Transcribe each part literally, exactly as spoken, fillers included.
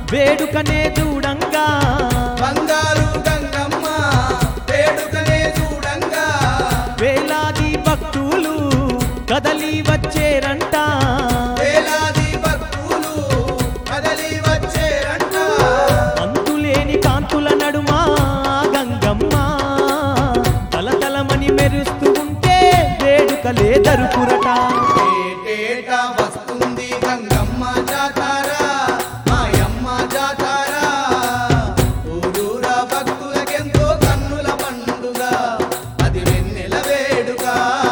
వేడుకనే చూడంగా బంగారు గంగమ్మ వేడుకనే చూడంగా వేలాది భక్తులు కదలి వచ్చేరంట వేలాది భక్తులు కదలి వచ్చేరంట అంతులేని కాంతుల నడుమ గంగమ్మ తలతలమని మెరుస్తూ ఉంటే వేడుకలే దరుపురట ఏటేటా వస్తుంది గంగమ్మ జాతర మాయమ్మ జాతర ఊరూరా భక్తులకెంతో కన్నుల పండుగ అది వెన్నెల వేడుక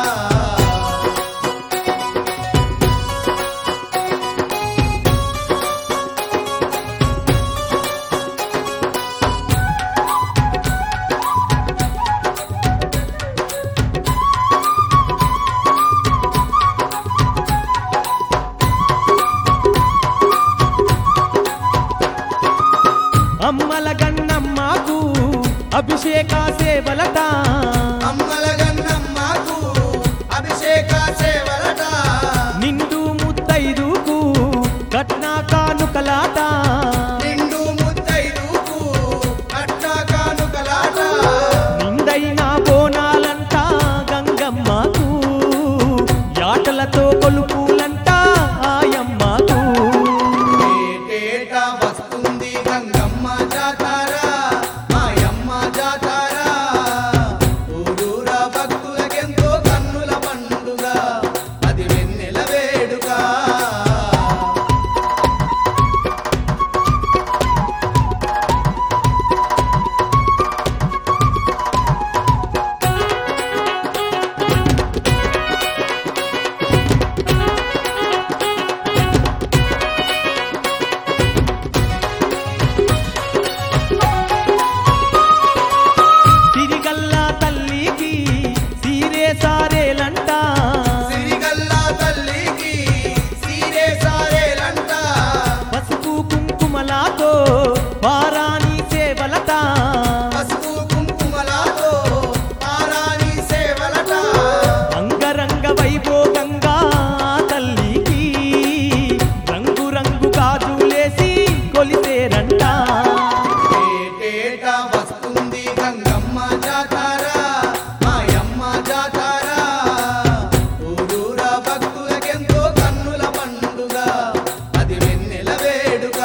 అమ్మల గన్నమ్మకు అభిషేక సేవలట అమ్మల గన్నమ్మకు అభిషేక సేవలట నిండు ముత్తైదుకు కట్న కానుకలాట నిండు ముత్తైదుకు కట్న కానుకలాట నిండైన బోనాలంట గంగమ్మకు యాటలతో కొలుపులంట ఆయమ్మకు ఏటేటా వస్తుంది గంగమ్మ జాతర మాయమ్మ జాతర ఊరూరా భక్తులకెంతో కన్నుల పండుగ అది వెన్నెల వేడుక తిరిగల్లా తల్లికి సీరే సారేలంట సిరిగల్లా తల్లికి సీరే సారేలంట పసుపు కుంకుమలాతో వారాని సేవలట పసుపు కుంకుమలతో పారాణి సేవలట అంగరంగ వైభోగంగా తల్లికి రంగు రంగు గాజులేసి కొలిసేరంట ఏటేటా వస్తుంది గంగమ్మ జాతర మాయమ్మ జాతర ఊరూరా భక్తులకెంతో కన్నుల పండుగ అది వెన్నెల వేడుక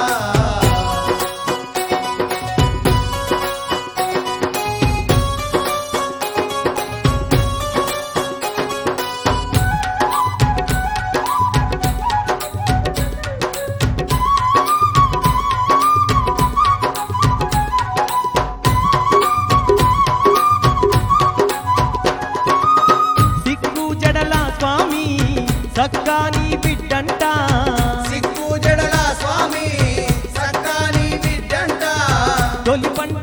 సిగ్గు జడల స్వామి సక్కాని బిడ్డంట సిగ్గు జడల స్వామి సక్కాని బిడ్డంట తొలి పంట